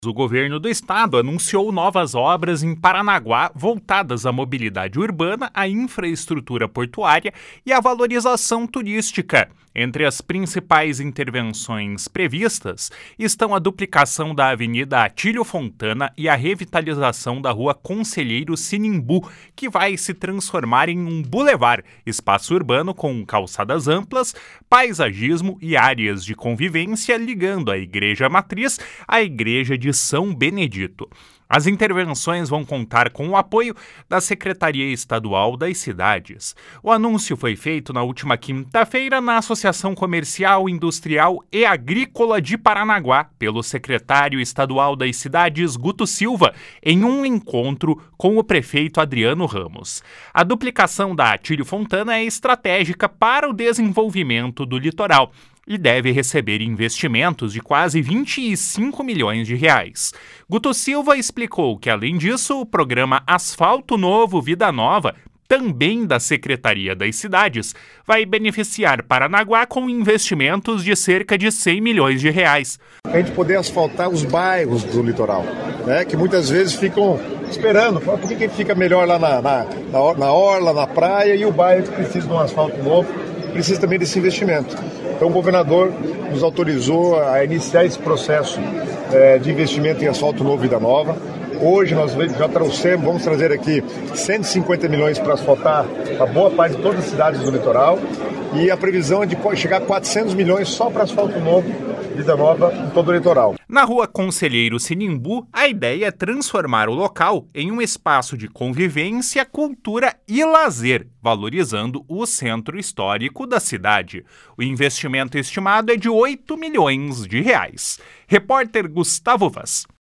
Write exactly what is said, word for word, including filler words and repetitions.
O governo do estado anunciou novas obras em Paranaguá voltadas à mobilidade urbana, à infraestrutura portuária e à valorização turística. Entre as principais intervenções previstas estão a duplicação da Avenida Atílio Fontana e a revitalização da Rua Conselheiro Sinimbu, que vai se transformar em um bulevar, espaço urbano com calçadas amplas, paisagismo e áreas de convivência ligando a Igreja Matriz à Igreja de São Benedito. As intervenções vão contar com o apoio da Secretaria Estadual das Cidades. O anúncio foi feito na última quinta-feira na Associação Comercial, Industrial e Agrícola de Paranaguá, pelo secretário estadual das Cidades, Guto Silva, em um encontro com o prefeito Adriano Ramos. A duplicação da Atílio Fontana é estratégica para o desenvolvimento do litoral e deve receber investimentos de quase vinte e cinco milhões de reais. Guto Silva explicou que, além disso, o programa Asfalto Novo Vida Nova, também da Secretaria das Cidades, vai beneficiar Paranaguá com investimentos de cerca de cem milhões de reais. A gente poder asfaltar os bairros do litoral, né, que muitas vezes ficam esperando, por que, que fica melhor lá na, na, na orla, na praia, e o bairro que precisa de um asfalto novo precisa também desse investimento. Então o governador nos autorizou a iniciar esse processo é, de investimento em asfalto novo Vida Nova. Hoje nós já trouxemos, vamos trazer aqui cento e cinquenta milhões para asfaltar a boa parte de todas as cidades do litoral, e a previsão é de chegar a quatrocentos milhões só para asfalto novo Vida Nova em todo o litoral. Na Rua Conselheiro Sinimbu, a ideia é transformar o local em um espaço de convivência, cultura e lazer, valorizando o centro histórico da cidade. O investimento estimado é de oito milhões de reais. Repórter Gustavo Vaz.